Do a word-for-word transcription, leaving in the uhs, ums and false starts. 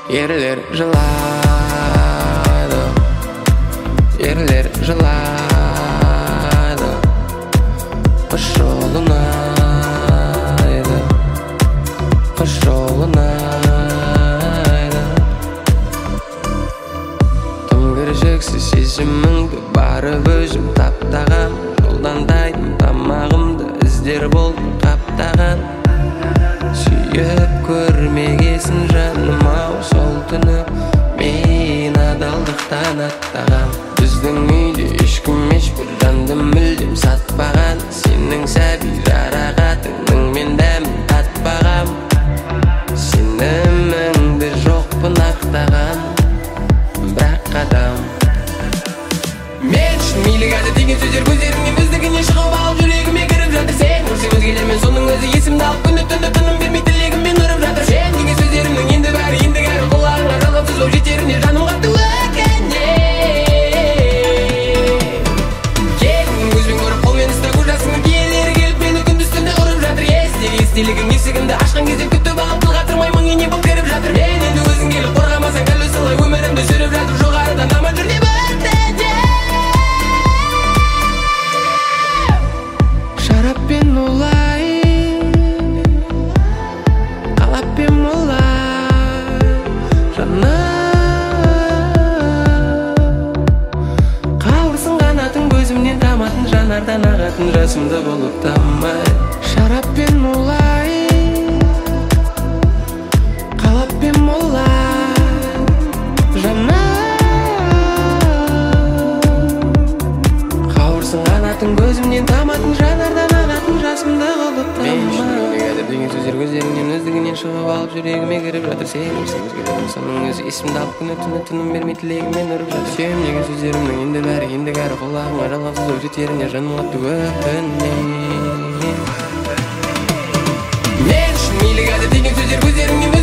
Yerler жылайды, ерлер жылайды, қыш жолына айды, қыш жолына айды. Тым керексіз сезіміңді барып өзім таптағам, жолдан тайдым тамағымды іздер болды қаптаған. Сүйіп көрмегесін жаным ау сол түні, мен адалдықтан аттағам. Біздің үйде ешкім ешбір жанды мүлдем сатпаған, сенің сәби жарақатыңның мен дәмін татпағам. Сеніміңді жоқпын ақтаған, бірақ қадам. Мен үшін мейлі қазір деген сөздер көздеріңнен өздігінен шығып алып жүрегіме кіріп жатыр. Сен көрсең өзгелермен соның өзі есімді алып күні түні тыным бермей тілегіммен ұрып жатыр. Сен деген сөздерімнің енді бәрі енді кәрі құлағыңа жалғансыз болып жетеріне жаным қатты өкіне. Келін көзбен көріп қолмен ұстап көз жасыңның киелері келіп мені күндіз түні ұрып жатыр. Естегі естелігің есігімді ашқан кезде күтіп алып тіл қатырмай мың ене болып кіріп жатыр. Мен енді өзің келіп қорғамасаң дәл осылай өмірімді сүріп жатыр. Жоғарыдан аман жүр деп шараппен олай, қалаппен олай жана қауырсын қанатын көзімнен таматын, жанардан ағатын жасымды болып тамай. Шараппен олай, қалаппен олай жана қауырсын қанатын көзімнен таматын, жанардан ағатын жасымды болып тамай. Мен үшін мейлі қазір деген сөздер көздеріңнен өздігінен шығып алып жүрегіме кіріп жатыр. Сен көрсең өзгелердің соның өзі есімді алып күні түні тыным бермей тілегіммен ұрып жатыр. Сүйем деген сөздерімнің енді бәрі енді кәрі құлағыңа жалғансыз болып жетеріне жаным қатты өкінем. Мен үшін мейлі қазір деген сөздер көздеріңнен